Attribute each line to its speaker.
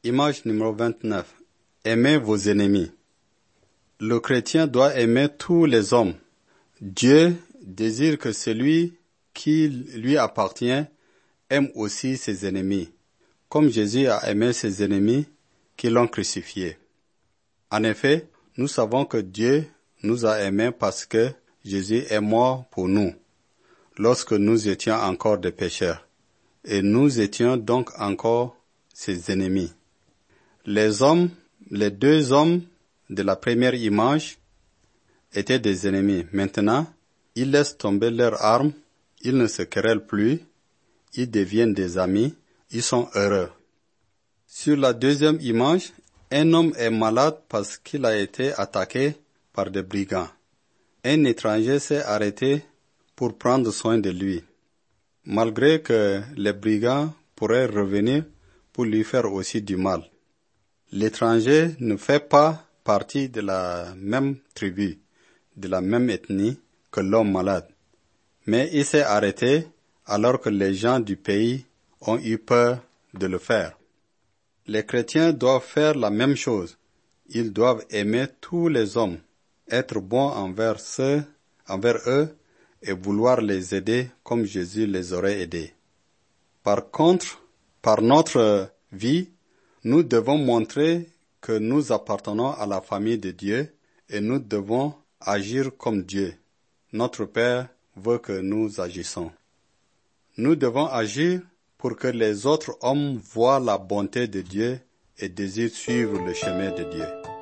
Speaker 1: Image numéro 29. Aimez vos ennemis. Le chrétien doit aimer tous les hommes. Dieu désire que celui qui lui appartient aime aussi ses ennemis, comme Jésus a aimé ses ennemis qui l'ont crucifié. En effet, nous savons que Dieu nous a aimés parce que Jésus est mort pour nous, lorsque nous étions encore des pécheurs, et nous étions donc encore ses ennemis. Les deux hommes de la première image étaient des ennemis. Maintenant, ils laissent tomber leurs armes, ils ne se querellent plus, ils deviennent des amis, ils sont heureux. Sur la deuxième image, un homme est malade parce qu'il a été attaqué par des brigands. Un étranger s'est arrêté pour prendre soin de lui, malgré que les brigands pourraient revenir pour lui faire aussi du mal. L'étranger ne fait pas partie de la même tribu, de la même ethnie que l'homme malade, mais il s'est arrêté alors que les gens du pays ont eu peur de le faire. Les chrétiens doivent faire la même chose. Ils doivent aimer tous les hommes, être bons envers eux et vouloir les aider comme Jésus les aurait aidés. Par contre, par notre vie, nous devons montrer que nous appartenons à la famille de Dieu et nous devons agir comme Dieu. Notre Père veut que nous agissions. Nous devons agir pour que les autres hommes voient la bonté de Dieu et désirent suivre le chemin de Dieu.